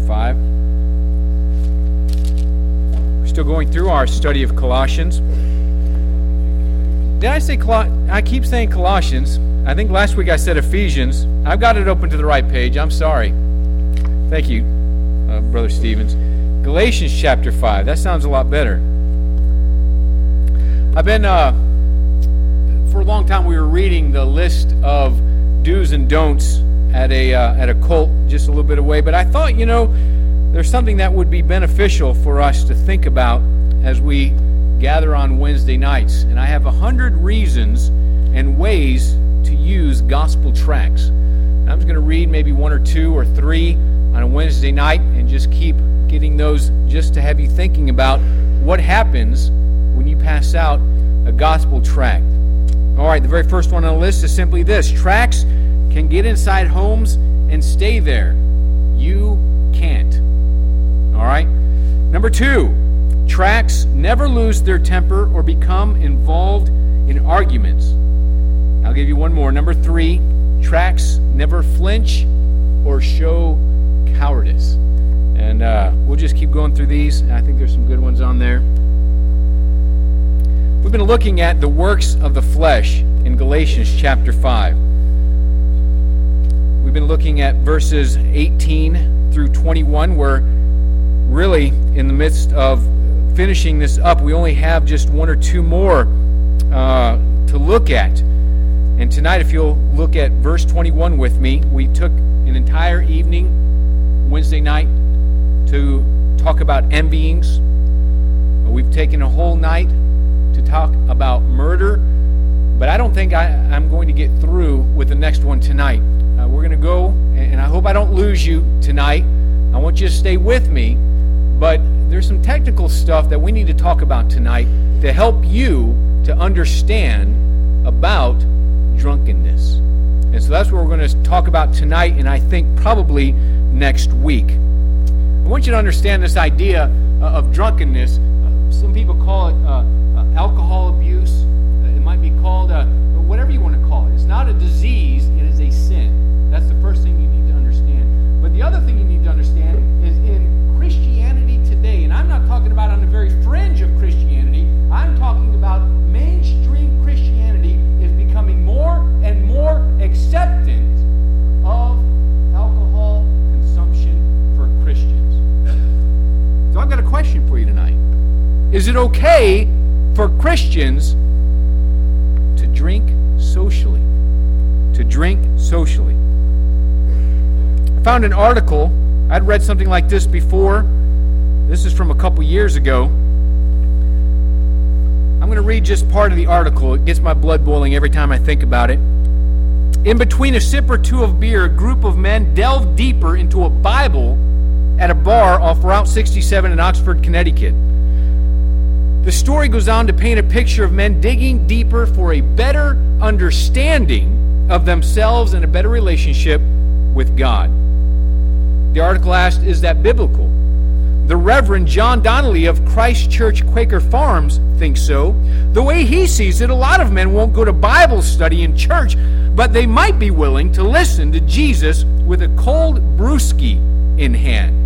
5. We're still going through our study of Colossians. Did I say I keep saying Colossians. I think last week I said Ephesians. I've got it open to the right page. I'm sorry. Thank you, Brother Stevens. Galatians chapter 5. That sounds a lot better. I've been, for a long time we were reading the list of do's and don'ts at a cult just a little bit away, but I thought, there's something that would be beneficial for us to think about as we gather on Wednesday nights. And I have 100 reasons and ways to use gospel tracts. And I'm just going to read maybe 1 or 2 or 3 on a Wednesday night and just keep getting those just to have you thinking about what happens when you pass out a gospel tract. All right, the very first one on the list is simply this: tracts can get inside homes and stay there. You can't. All right? Number 2, tracts never lose their temper or become involved in arguments. I'll give you one more. Number 3, tracts never flinch or show cowardice. And we'll just keep going through these. I think there's some good ones on there. We've been looking at the works of the flesh in Galatians chapter 5. We've been looking at verses 18 through 21, where really in the midst of finishing this up, we only have just 1 or 2 more to look at. And tonight, if you'll look at verse 21 with me, we took an entire evening, Wednesday night, to talk about envyings. We've taken a whole night to talk about murder, but I don't think I'm going to get through with the next one tonight. We're going to go, and I hope I don't lose you tonight. I want you to stay with me, but there's some technical stuff that we need to talk about tonight to help you to understand about drunkenness. And so that's what we're going to talk about tonight, and I think probably next week. I want you to understand this idea of drunkenness. Some people call it alcohol abuse. It might be called whatever you want to call it. It's not a disease, it is a sin. That's the first thing you need to understand. But the other thing you need to understand is in Christianity today, and I'm not talking about on the very fringe of Christianity, I'm talking about mainstream Christianity is becoming more and more acceptant of alcohol consumption for Christians. So I've got a question for you tonight. Is it okay for Christians to drink socially? To drink socially. I found an article. I'd read something like this before. This is from a couple years ago. I'm going to read just part of the article. It gets my blood boiling every time I think about it. In between a sip or two of beer, a group of men delved deeper into a Bible at a bar off Route 67 in Oxford, Connecticut. The story goes on to paint a picture of men digging deeper for a better understanding of themselves and a better relationship with God. The article asked, is that biblical? The Reverend John Donnelly of Christ Church Quaker Farms thinks so. The way he sees it, a lot of men won't go to Bible study in church, but they might be willing to listen to Jesus with a cold brewski in hand.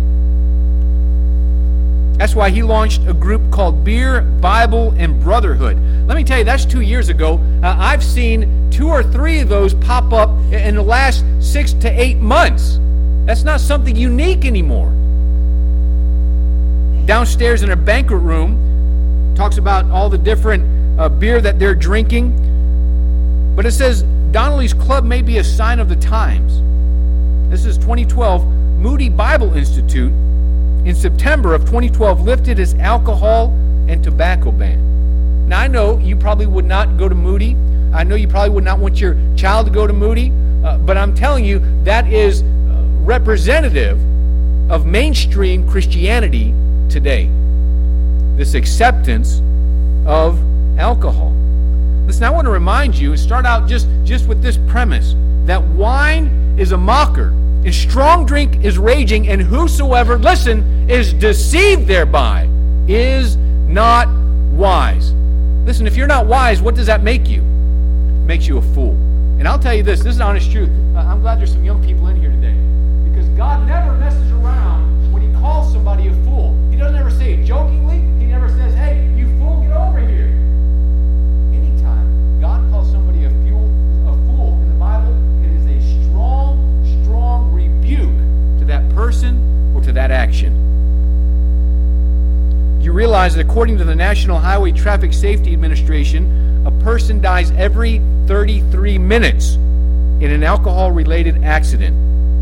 That's why he launched a group called Beer, Bible, and Brotherhood. Let me tell you, that's 2 years ago. I've seen 2 or 3 of those pop up in the last 6 to 8 months. That's not something unique anymore. Downstairs in a banquet room, talks about all the different beer that they're drinking. But it says, Donnelly's Club may be a sign of the times. This is 2012. Moody Bible Institute, in September of 2012, lifted its alcohol and tobacco ban. Now, I know you probably would not go to Moody. I know you probably would not want your child to go to Moody. But I'm telling you, that is representative of mainstream Christianity today. This acceptance of alcohol. Listen, I want to remind you and start out just with this premise, that wine is a mocker, and strong drink is raging, and whosoever, listen, is deceived thereby is not wise. Listen, if you're not wise, what does that make you? It makes you a fool. And I'll tell you this is honest truth. I'm glad there's some young people in here today. Because God never messes around when he calls somebody a fool. He doesn't ever say it jokingly. He never says, hey, you fool, get over here. Anytime God calls somebody a fool in the Bible, it is a strong, strong rebuke to that person or to that action. You realize that according to the National Highway Traffic Safety Administration, a person dies every 33 minutes in an alcohol-related accident.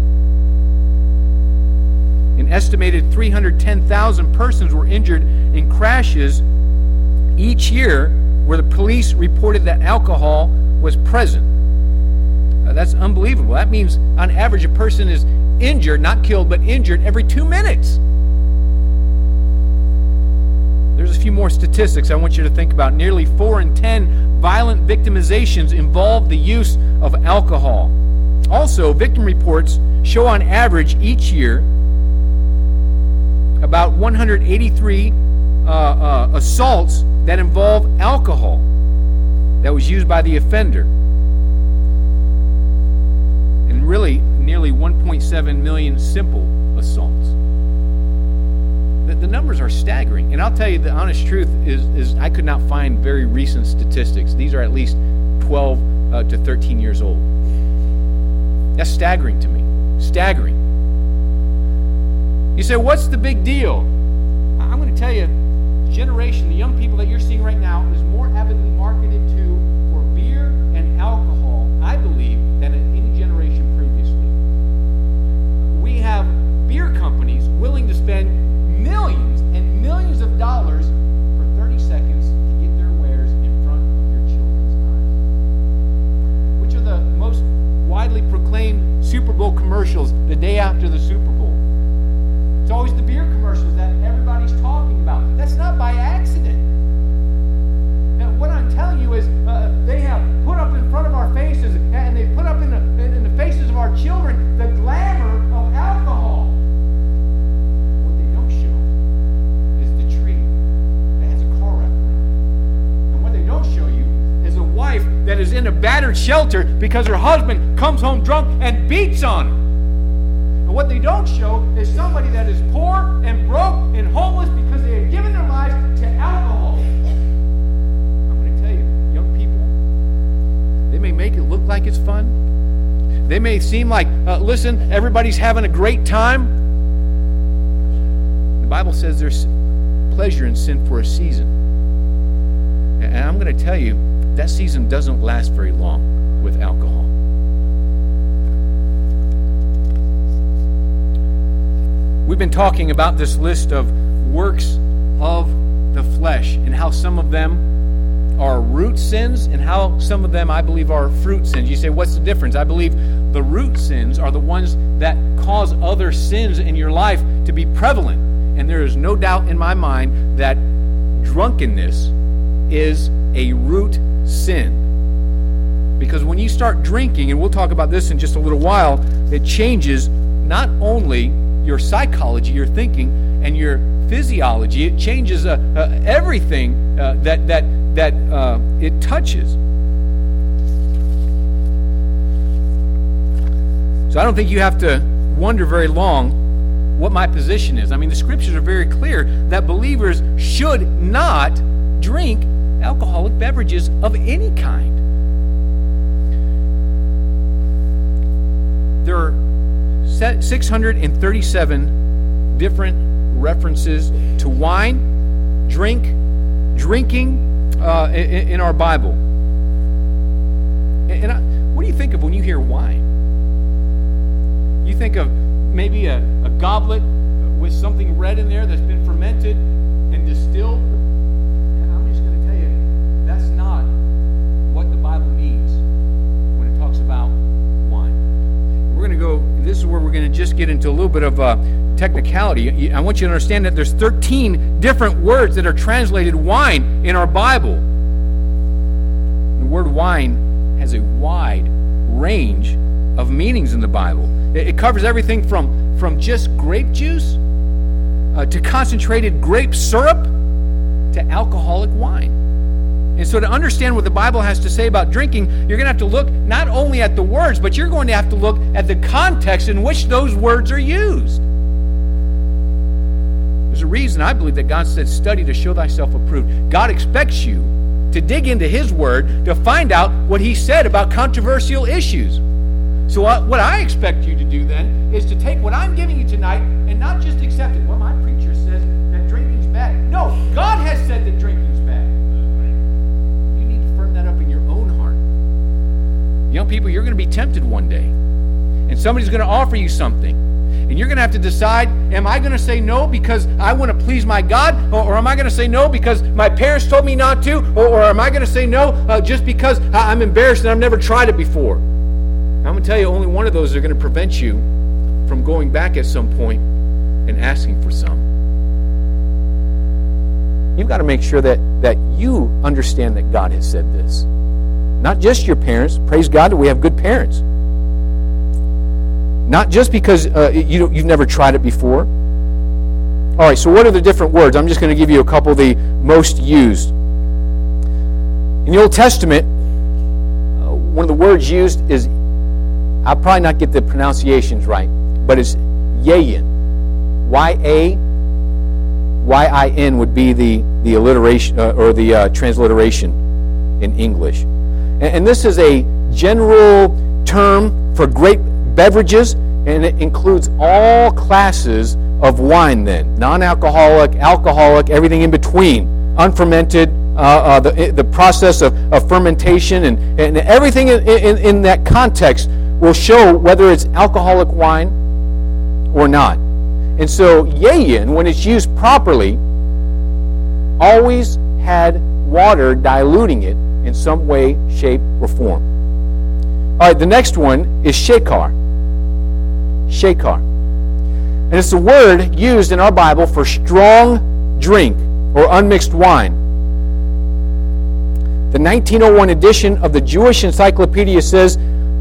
An estimated 310,000 persons were injured in crashes each year where the police reported that alcohol was present. That's unbelievable. That means, on average, a person is injured, not killed, but injured every 2 minutes. There's a few more statistics I want you to think about. Nearly 4 in 10 violent victimizations involve the use of alcohol. Also, victim reports show on average each year about 183 assaults that involve alcohol that was used by the offender. And really, nearly 1.7 million simple assaults. The numbers are staggering. And I'll tell you the honest truth is I could not find very recent statistics. These are at least 12 to 13 years old. That's staggering to me. Staggering. You say, what's the big deal? I'm going to tell you, the generation, the young people that you're seeing right now is more avidly marketed to for beer and alcohol, I believe, than at any generation previously. We have beer companies willing to spend millions and millions of dollars for 30 seconds to get their wares in front of your children's eyes. Which are the most widely proclaimed Super Bowl commercials the day after the Super Bowl? It's always the beer commercials that everybody's talking about. That's not by accident. Now, what I'm telling you is they have put up in front of our faces and they put up in the faces of our children the glamour of alcohol. That is in a battered shelter because her husband comes home drunk and beats on her. And what they don't show is somebody that is poor and broke and homeless because they have given their lives to alcohol. I'm going to tell you, young people, they may make it look like it's fun. They may seem like, listen, everybody's having a great time. The Bible says there's pleasure in sin for a season. And I'm going to tell you, that season doesn't last very long with alcohol. We've been talking about this list of works of the flesh and how some of them are root sins and how some of them, I believe, are fruit sins. You say, what's the difference? I believe the root sins are the ones that cause other sins in your life to be prevalent. And there is no doubt in my mind that drunkenness is a root sin. Because when you start drinking, and we'll talk about this in just a little while, it changes not only your psychology, your thinking, and your physiology. It changes everything that it touches. So I don't think you have to wonder very long what my position is. I mean, the scriptures are very clear that believers should not drink alcoholic beverages of any kind. There are 637 different references to wine, drinking in our Bible. And what do you think of when you hear wine? You think of maybe a goblet with something red in there that's been fermented and distilled. This is where we're going to just get into a little bit of technicality. I want you to understand that there's 13 different words that are translated wine in our Bible. The word wine has a wide range of meanings in the Bible. It covers everything from just grape juice to concentrated grape syrup to alcoholic wine. And so to understand what the Bible has to say about drinking, you're going to have to look not only at the words, but you're going to have to look at the context in which those words are used. There's a reason I believe that God said, study to show thyself approved. God expects you to dig into His Word to find out what He said about controversial issues. So what I expect you to do then is to take what I'm giving you tonight and not just accept it. Well, my preacher says that drinking's bad. No, God has said that drinking's bad. You need to firm that up in your own heart. Young people, you're going to be tempted one day. And somebody's going to offer you something. And you're going to have to decide, am I going to say no because I want to please my God? Or am I going to say no because my parents told me not to? Or am I going to say no just because I'm embarrassed and I've never tried it before? I'm going to tell you, only one of those are going to prevent you from going back at some point and asking for some. You've got to make sure that you understand that God has said this. Not just your parents. Praise God that we have good parents. Not just because you've never tried it before. All right, so what are the different words? I'm just going to give you a couple of the most used. In the Old Testament, one of the words used is, I'll probably not get the pronunciations right, but it's yayin. Y-A-Y-I-N would be the alliteration or the transliteration in English. And this is a general term for grape beverages, and it includes all classes of wine then. Non-alcoholic, alcoholic, everything in between. Unfermented, the process of fermentation, and everything in that context will show whether it's alcoholic wine or not. And so yayin, when it's used properly, always had water diluting it in some way, shape, or form. All right, the next one is shekar. Shekar. And it's a word used in our Bible for strong drink or unmixed wine. The 1901 edition of the Jewish Encyclopedia says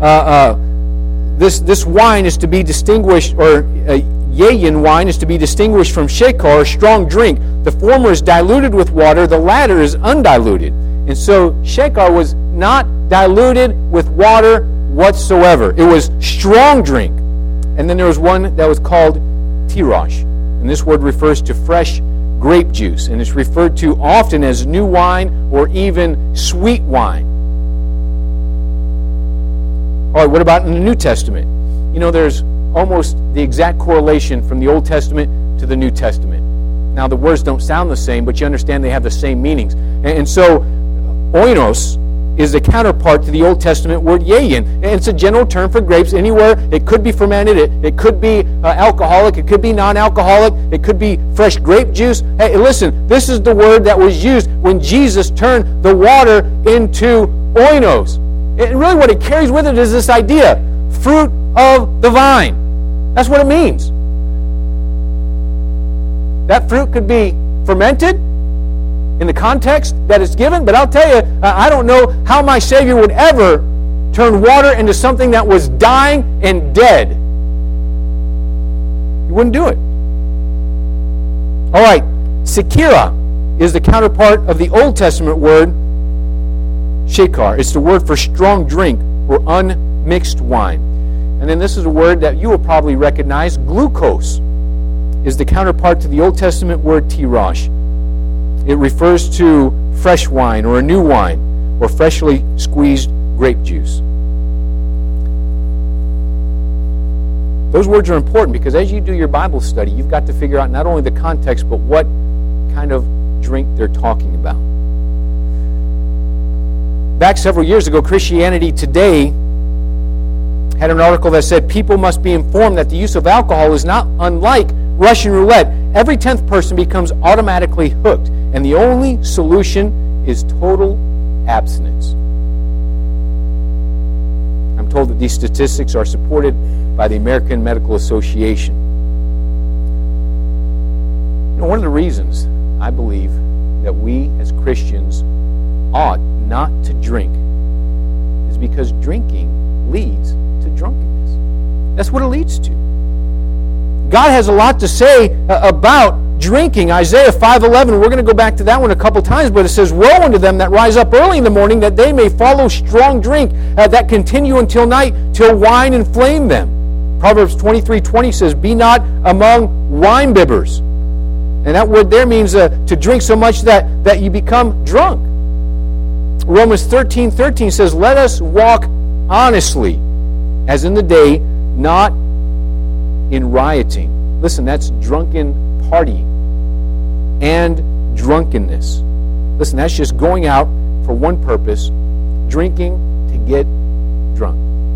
this wine is to be distinguished, or yayin wine is to be distinguished from shekar, strong drink. The former is diluted with water, the latter is undiluted. And so shekar was not diluted with water whatsoever. It was strong drink. And then there was one that was called tirosh. And this word refers to fresh grape juice. And it's referred to often as new wine or even sweet wine. All right, what about in the New Testament? You know, there's almost the exact correlation from the Old Testament to the New Testament. Now, the words don't sound the same, but you understand they have the same meanings. And so, oinos is the counterpart to the Old Testament word yayin. And it's a general term for grapes anywhere. It could be fermented. It could be alcoholic. It could be non-alcoholic. It could be fresh grape juice. Hey, listen, this is the word that was used when Jesus turned the water into oinos. And really what it carries with it is this idea, fruit of the vine. That's what it means. That fruit could be fermented in the context that it's given, but I'll tell you, I don't know how my Savior would ever turn water into something that was dying and dead. He wouldn't do it. All right, sekira is the counterpart of the Old Testament word shekar. It's the word for strong drink or unmixed wine. And then this is a word that you will probably recognize. Glucose is the counterpart to the Old Testament word tirosh. It refers to fresh wine or a new wine or freshly squeezed grape juice. Those words are important because as you do your Bible study, you've got to figure out not only the context, but what kind of drink they're talking about. Back several years ago, Christianity Today had an article that said people must be informed that the use of alcohol is not unlike Russian roulette. Every 10th person becomes automatically hooked, and the only solution is total abstinence. I'm told that these statistics are supported by the American Medical Association. You know, one of the reasons I believe that we as Christians ought not to drink is because drinking leads to drunkenness. That's what it leads to. God has a lot to say about drinking. Isaiah 5:11, we're going to go back to that one a couple times, but it says, "Woe unto them that rise up early in the morning, that they may follow strong drink, that continue until night, till wine inflame them." Proverbs 23:20 says, "Be not among winebibbers." And that word there means to drink so much that you become drunk. Romans 13:13 says, "Let us walk honestly, as in the day, not in rioting." Listen, that's drunken partying and drunkenness. Listen, that's just going out for one purpose, drinking to get drunk.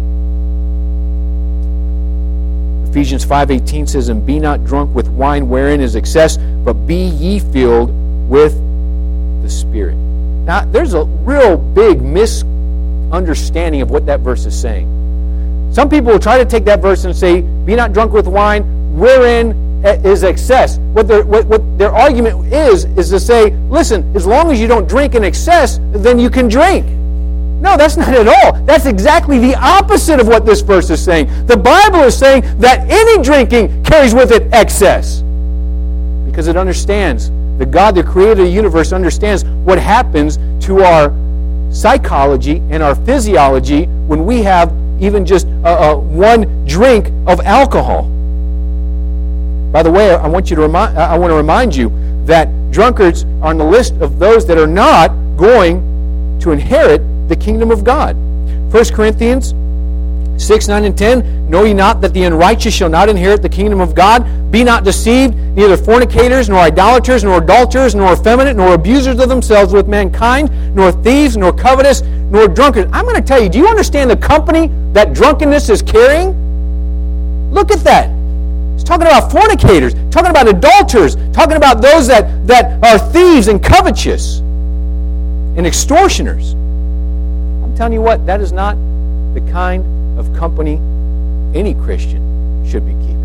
Ephesians 5:18 says, "And be not drunk with wine wherein is excess, but be ye filled with the Spirit." Now, there's a real big misunderstanding of what that verse is saying. Some people will try to take that verse and say, "Be not drunk with wine wherein is excess." What their argument is to say, listen, as long as you don't drink in excess, then you can drink. No, that's not at all. That's exactly the opposite of what this verse is saying. The Bible is saying that any drinking carries with it excess. Because it understands, the God that created the universe understands what happens to our psychology and our physiology when we have even just one drink of alcohol. By the way, I want to remind you that drunkards are on the list of those that are not going to inherit the kingdom of God. 1 Corinthians 6, 9, and 10, "Know ye not that the unrighteous shall not inherit the kingdom of God? Be not deceived, neither fornicators, nor idolaters, nor adulterers, nor effeminate, nor abusers of themselves with mankind, nor thieves, nor covetous, nor drunkards." I'm going to tell you, do you understand the company that drunkenness is carrying? Look at that. It's talking about fornicators, talking about adulterers, talking about those that are thieves and covetous and extortioners. I'm telling you what, that is not the kind of company any Christian should be keeping.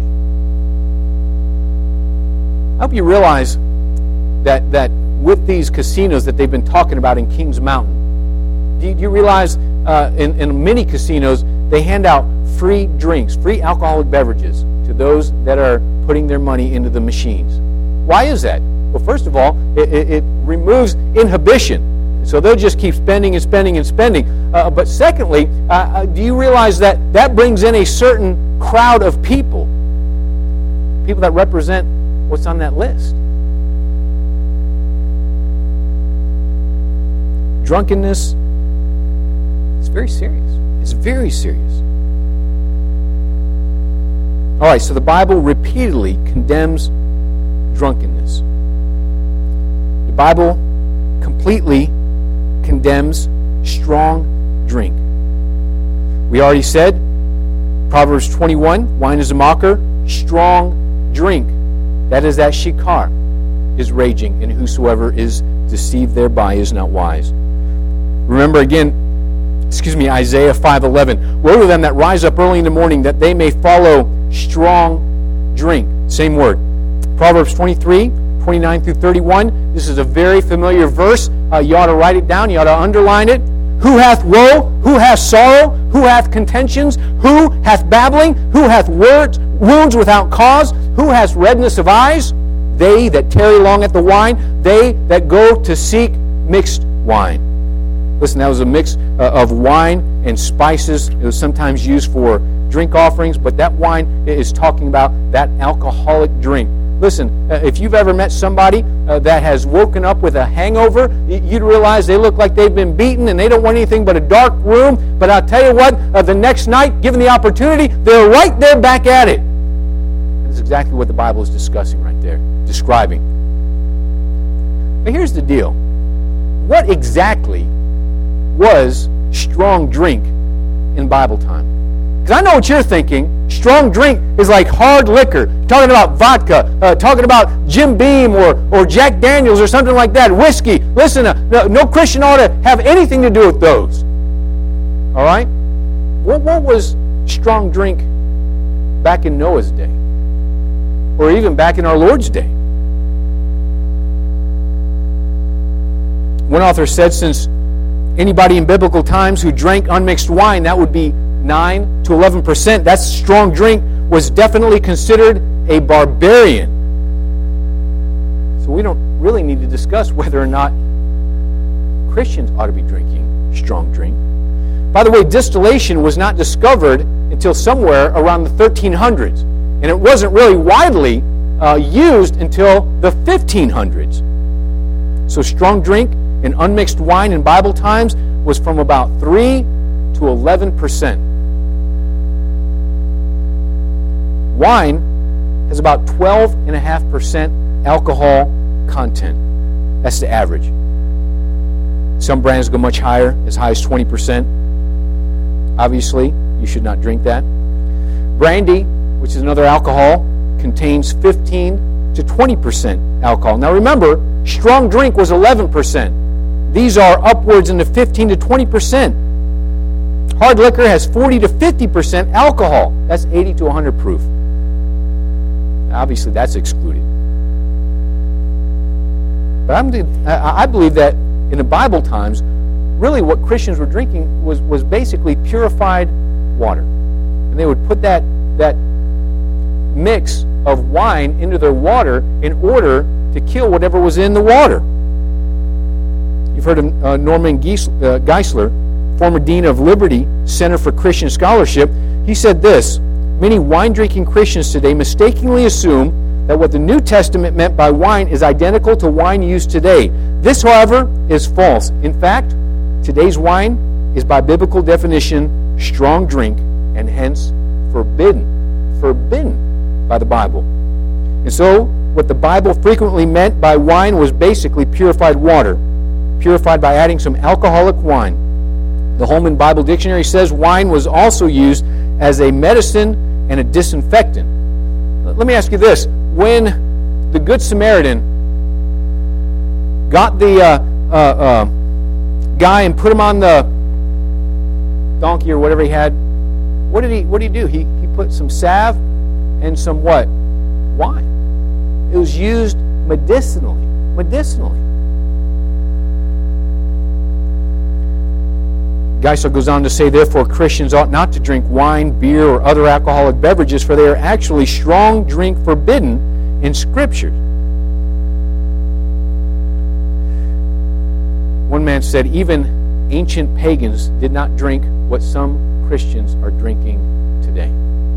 I hope you realize that with these casinos that they've been talking about in Kings Mountain, do you realize in many casinos they hand out free drinks, free alcoholic beverages to those that are putting their money into the machines? Why is that? Well, first of all, it removes inhibition. So they'll just keep spending and spending and spending. But secondly, do you realize that brings in a certain crowd of people that represent what's on that list? Drunkenness is very serious. It's very serious. All right, so the Bible repeatedly condemns drunkenness. The Bible completely condemns strong drink. We already said, Proverbs 21, "Wine is a mocker, strong drink, that is that shikar, is raging, and whosoever is deceived thereby is not wise." Remember again, Isaiah 5:11, "Woe to them that rise up early in the morning, that they may follow strong drink." Same word. Proverbs 23, 29 through 31. This is a very familiar verse. You ought to write it down. You ought to underline it. "Who hath woe? Who hath sorrow? Who hath contentions? Who hath babbling? Who hath wounds without cause? Who hath redness of eyes? They that tarry long at the wine, they that go to seek mixed wine." Listen, that was a mix of wine and spices. It was sometimes used for drink offerings, but that wine is talking about that alcoholic drink. Listen, if you've ever met somebody that has woken up with a hangover, you'd realize they look like they've been beaten and they don't want anything but a dark room. But I'll tell you what, the next night, given the opportunity, they're right there back at it. That's exactly what the Bible is discussing right there, describing. But here's the deal. What exactly was strong drink in Bible time? Because I know what you're thinking. Strong drink is like hard liquor. Talking about vodka, talking about Jim Beam or Jack Daniels or something like that. Whiskey. Listen, no Christian ought to have anything to do with those. All right? What was strong drink back in Noah's day? Or even back in our Lord's day? One author said, since anybody in biblical times who drank unmixed wine, that would be 9 to 11%. That's strong drink, was definitely considered a barbarian. So we don't really need to discuss whether or not Christians ought to be drinking strong drink. By the way, distillation was not discovered until somewhere around the 1300s, and it wasn't really widely used until the 1500s. So strong drink and unmixed wine in Bible times was from about 3 to 11%. Wine has about 12.5% alcohol content. That's the average. Some brands go much higher, as high as 20%. Obviously, you should not drink that. Brandy, which is another alcohol, contains 15 to 20% alcohol. Now remember, strong drink was 11%. These are upwards into 15 to 20%. Hard liquor has 40 to 50% alcohol. That's 80 to 100 proof. Obviously, that's excluded. But I believe that in the Bible times, really what Christians were drinking was basically purified water. And they would put that mix of wine into their water in order to kill whatever was in the water. You've heard of Norman Geisler, former dean of Liberty Center for Christian Scholarship. He said this: many wine-drinking Christians today mistakenly assume that what the New Testament meant by wine is identical to wine used today. This, however, is false. In fact, today's wine is by biblical definition strong drink and hence forbidden by the Bible. And so, what the Bible frequently meant by wine was basically purified water, purified by adding some alcoholic wine. The Holman Bible Dictionary says wine was also used as a medicine and a disinfectant. Let me ask you this. When the Good Samaritan got the guy and put him on the donkey or whatever he had, what did he do? He put some salve and some what? Wine. It was used medicinally. Geisler goes on to say, therefore, Christians ought not to drink wine, beer, or other alcoholic beverages, for they are actually strong drink forbidden in Scripture. One man said, even ancient pagans did not drink what some Christians are drinking today.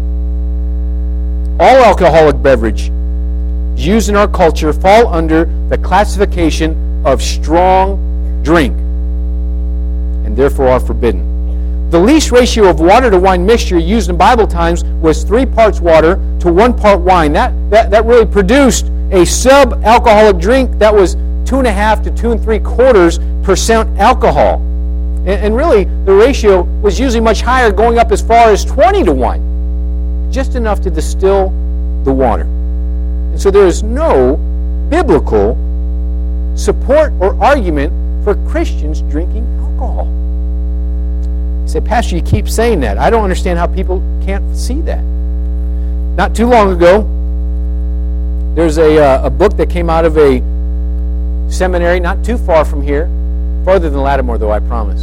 All alcoholic beverage used in our culture fall under the classification of strong drink, and therefore are forbidden. The least ratio of water to wine mixture used in Bible times was 3 parts water to 1 part wine. That really produced a sub-alcoholic drink that was 2.5 to 2 3/4% alcohol. And really, the ratio was usually much higher, going up as far as 20 to 1. Just enough to distill the water. And so there is no biblical support or argument for Christians drinking alcohol. You say, Pastor, you keep saying that. I don't understand how people can't see that. Not too long ago, there's a book that came out of a seminary not too far from here, farther than Lattimore, though, I promise.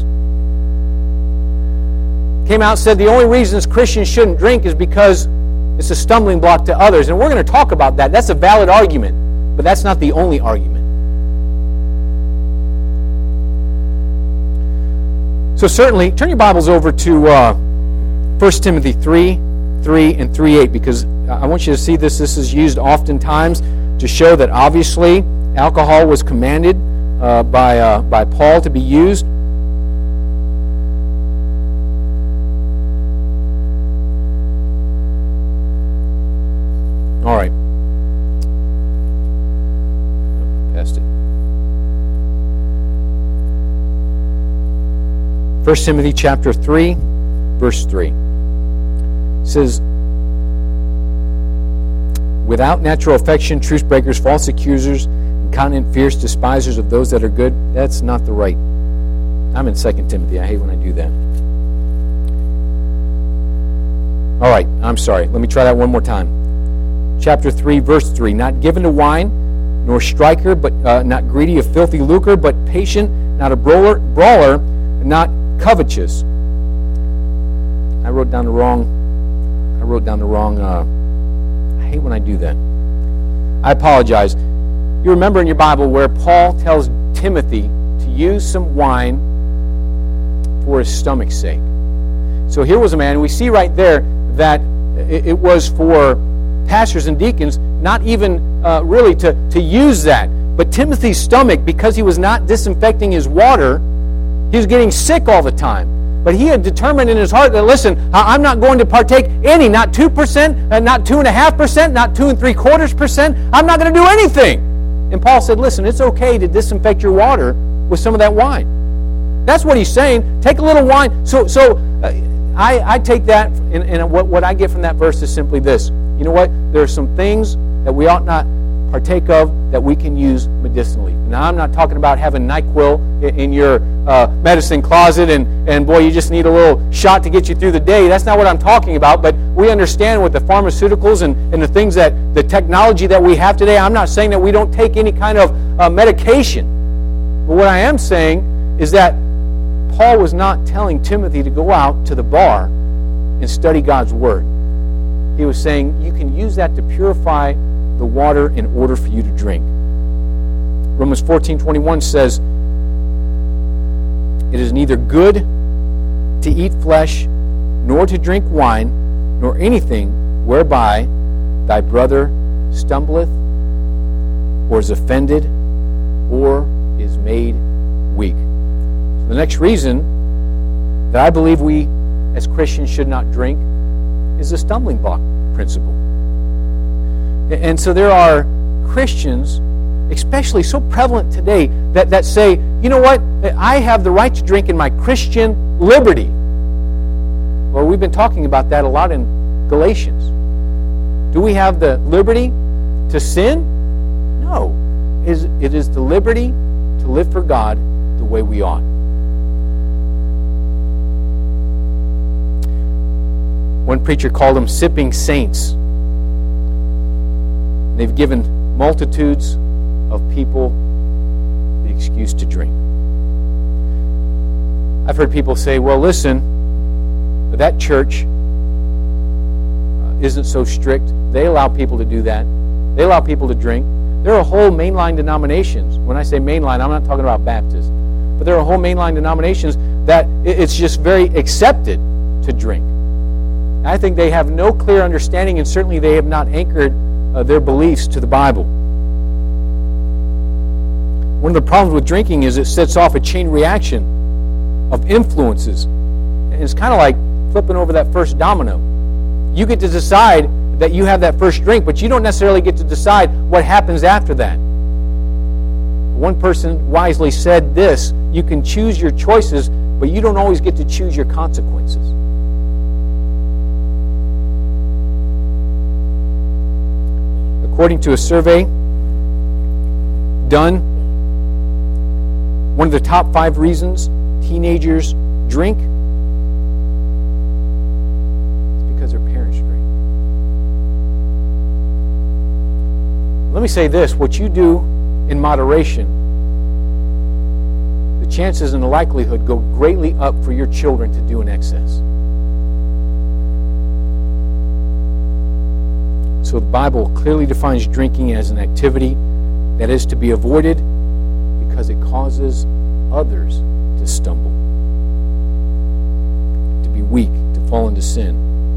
Came out and said the only reasons Christians shouldn't drink is because it's a stumbling block to others. And we're going to talk about that. That's a valid argument, but that's not the only argument. So certainly, turn your Bibles over to 1 Timothy 3:3 and 3:8, because I want you to see this. This is used oftentimes to show that obviously alcohol was commanded by Paul to be used. All right. Passed it. 1 Timothy chapter 3, verse 3. It says, without natural affection, truce breakers, false accusers, incontinent, fierce, despisers of those that are good. That's not the right. I'm in 2 Timothy. I hate when I do that. All right, I'm sorry. Let me try that one more time. Chapter 3, verse 3. Not given to wine, nor striker, but not greedy of filthy lucre, but patient, not a brawler, not covetous. I wrote down the wrong. I hate when I do that. I apologize. You remember in your Bible where Paul tells Timothy to use some wine for his stomach's sake. So here was a man, we see right there that it was for pastors and deacons, not even really to use that. But Timothy's stomach, because he was not disinfecting his water, he was getting sick all the time. But he had determined in his heart that, listen, I'm not going to partake any, not 2%, not 2.5%, not 2 3/4%. I'm not going to do anything. And Paul said, listen, it's okay to disinfect your water with some of that wine. That's what he's saying. Take a little wine. So I take that, and what I get from that verse is simply this. You know what? There are some things that we ought not partake of that we can use medicinally. Now, I'm not talking about having NyQuil in your medicine closet and boy, you just need a little shot to get you through the day. That's not what I'm talking about, but we understand with the pharmaceuticals and the things that, the technology that we have today, I'm not saying that we don't take any kind of medication. But what I am saying is that Paul was not telling Timothy to go out to the bar and study God's Word. He was saying you can use that to purify the water in order for you to drink. Romans 14:21 says, "It is neither good to eat flesh, nor to drink wine, nor anything whereby thy brother stumbleth, or is offended, or is made weak." So the next reason that I believe we as Christians should not drink is the stumbling block principle. And so there are Christians, especially so prevalent today, that say, you know what, I have the right to drink in my Christian liberty. Well, we've been talking about that a lot in Galatians. Do we have the liberty to sin? No. It is the liberty to live for God the way we ought. One preacher called them sipping saints. They've given multitudes of people the excuse to drink. I've heard people say, well, listen, that church isn't so strict. They allow people to do that. They allow people to drink. There are whole mainline denominations. When I say mainline, I'm not talking about Baptist. But there are whole mainline denominations that it's just very accepted to drink. I think they have no clear understanding, and certainly they have not anchored their beliefs to the Bible. One of the problems with drinking is it sets off a chain reaction of influences. And it's kind of like flipping over that first domino. You get to decide that you have that first drink, but you don't necessarily get to decide what happens after that. One person wisely said this, you can choose your choices, but you don't always get to choose your consequences. According to a survey done, one of the top 5 reasons teenagers drink is because their parents drink. Let me say this, what you do in moderation, the chances and the likelihood go greatly up for your children to do in excess. So the Bible clearly defines drinking as an activity that is to be avoided because it causes others to stumble, to be weak, to fall into sin.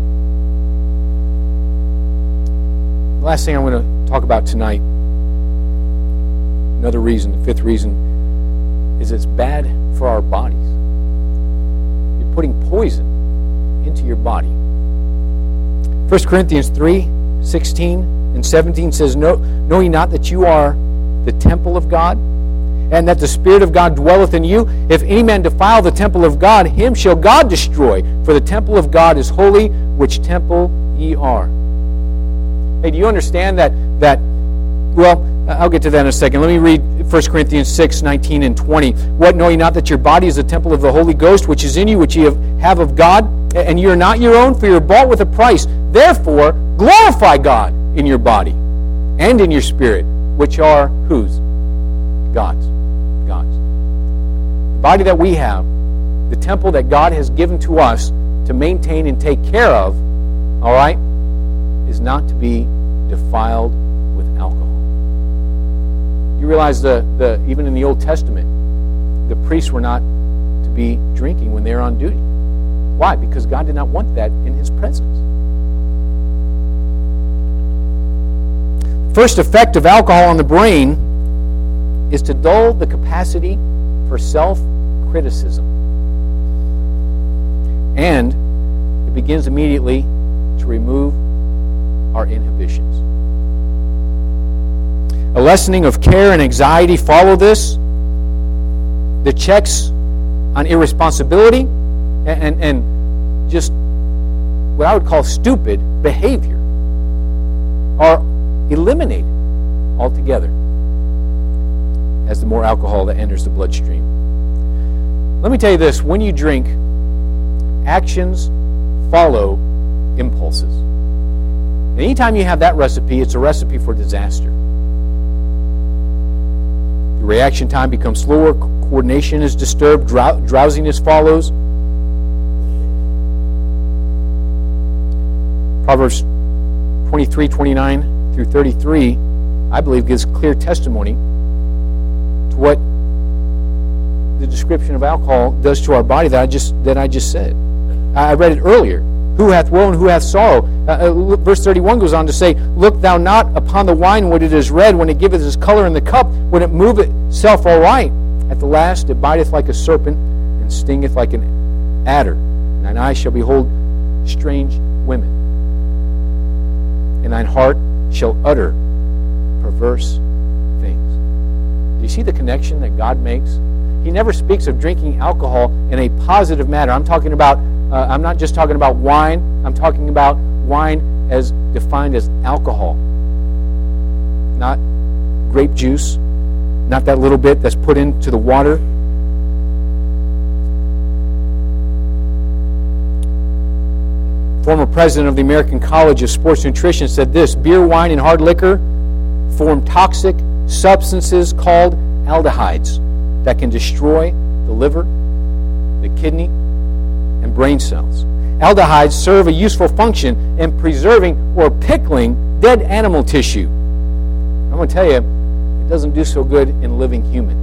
The last thing I'm going to talk about tonight, another reason, the 5th reason, is it's bad for our bodies. You're putting poison into your body. 1 Corinthians 3:16 and 17 says, Know ye not that you are the temple of God, and that the Spirit of God dwelleth in you? If any man defile the temple of God, him shall God destroy. For the temple of God is holy, which temple ye are. Hey, do you understand that well, I'll get to that in a second. Let me read 1 Corinthians 6:19 and 20. What, know ye not that your body is a temple of the Holy Ghost, which is in you, which ye have of God, and you are not your own, for you are bought with a price. Therefore, glorify God in your body and in your spirit, which are whose? God's. The body that we have, the temple that God has given to us to maintain and take care of, all right, is not to be defiled with alcohol. You realize even in the Old Testament, the priests were not to be drinking when they were on duty. Why? Because God did not want that in His presence. First effect of alcohol on the brain is to dull the capacity for self-criticism. And it begins immediately to remove our inhibitions. A lessening of care and anxiety follow this. The checks on irresponsibility and just what I would call stupid behavior are eliminated altogether as the more alcohol that enters the bloodstream. Let me tell you this, when you drink, actions follow impulses. And anytime you have that recipe, it's a recipe for disaster. The reaction time becomes slower, coordination is disturbed, drowsiness follows. Proverbs 23:29 through 33, I believe, gives clear testimony to what the description of alcohol does to our body that I just said. I read it earlier. Who hath woe and who hath sorrow? Verse 31 goes on to say, Look thou not upon the wine when it is red, when it giveth its color in the cup, when it moveth itself aright. At the last it biteth like a serpent, and stingeth like an adder. And thine eyes shall behold strange women, and thine heart shall utter perverse things. Do you see the connection that God makes? He never speaks of drinking alcohol in a positive manner. I'm not just talking about wine. I'm talking about wine as defined as alcohol. Not grape juice. Not that little bit that's put into the water. Former president of the American College of Sports Nutrition said this: beer, wine, and hard liquor form toxic substances called aldehydes that can destroy the liver, the kidney, and brain cells. Aldehydes serve a useful function in preserving or pickling dead animal tissue. I'm going to tell you, it doesn't do so good in living humans.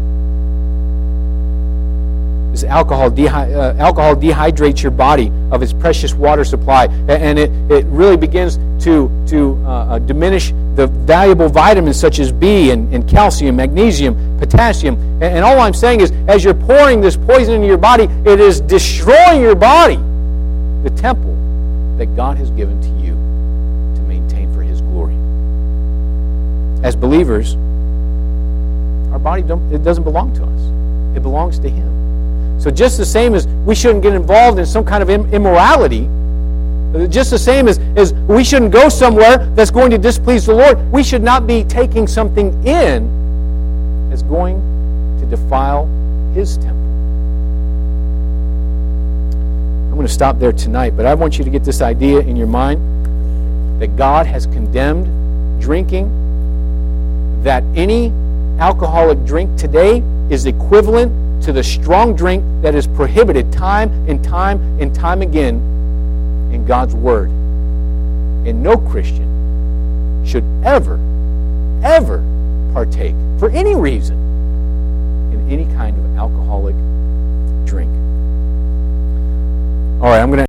This alcohol dehydrates your body of its precious water supply, and it really begins to diminish the valuable vitamins such as B and calcium, magnesium, potassium. And all I'm saying is, as you're pouring this poison into your body, it is destroying your body, the temple that God has given to you to maintain for His glory. As believers, our body it doesn't belong to us. It belongs to Him. So just the same as we shouldn't get involved in some kind of immorality, just the same as we shouldn't go somewhere that's going to displease the Lord, we should not be taking something in that's going to defile His temple. I'm going to stop there tonight, but I want you to get this idea in your mind that God has condemned drinking, that any alcoholic drink today is equivalent to the strong drink that is prohibited time and time and time again in God's Word. And no Christian should ever partake, for any reason, in any kind of alcoholic drink. All right, I'm going to